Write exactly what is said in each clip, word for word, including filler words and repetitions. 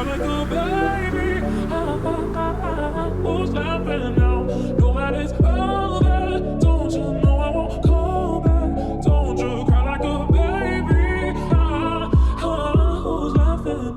like a baby. Ah, ah, ah, ah, who's laughing now? Know that it's over. Don't you know I won't call back? Don't you cry like a baby. Ah, ah, who's laughing now?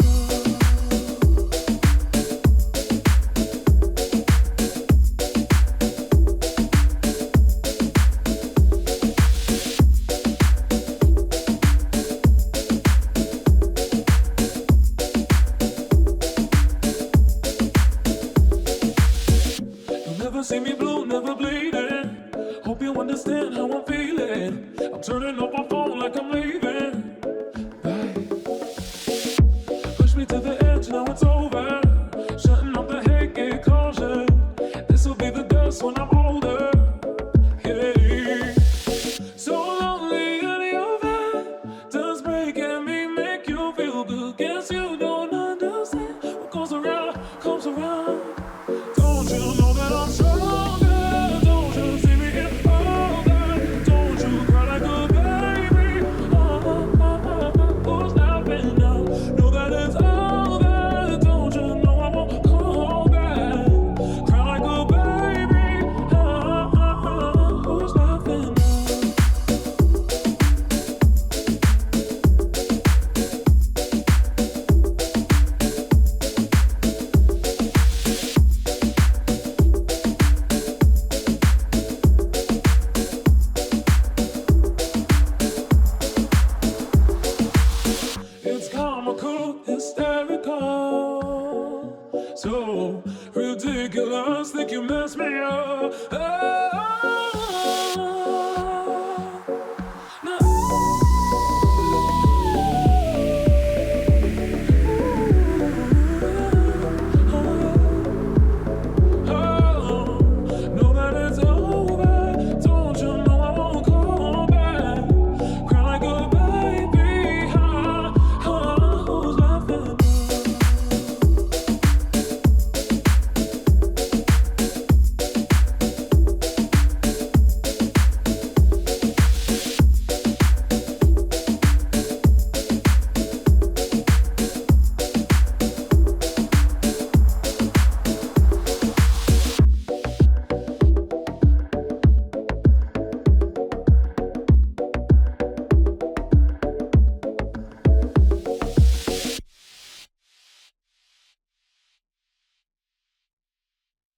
Never see me blue, never bleeding. Hope you understand how I'm feeling. I'm turning off my phone like I'm leaving. Bye. Push me to the edge, now it's over. Shutting off the hate, get caution. This'll be the dust when I'm older. Yeah. So lonely and over. Does breaking me make you feel good? Guess you don't understand. What goes around, comes around. Don't you know that I'm stronger? Don't you see me in over? Don't you cry like a baby? Oh, oh, oh, oh, who's laughing now? Know that it's over. Don't you know I won't call back? Cry like a baby. Oh, oh, oh, who's laughing now? It's comical, hysterical, so ridiculous. Think you messed me up.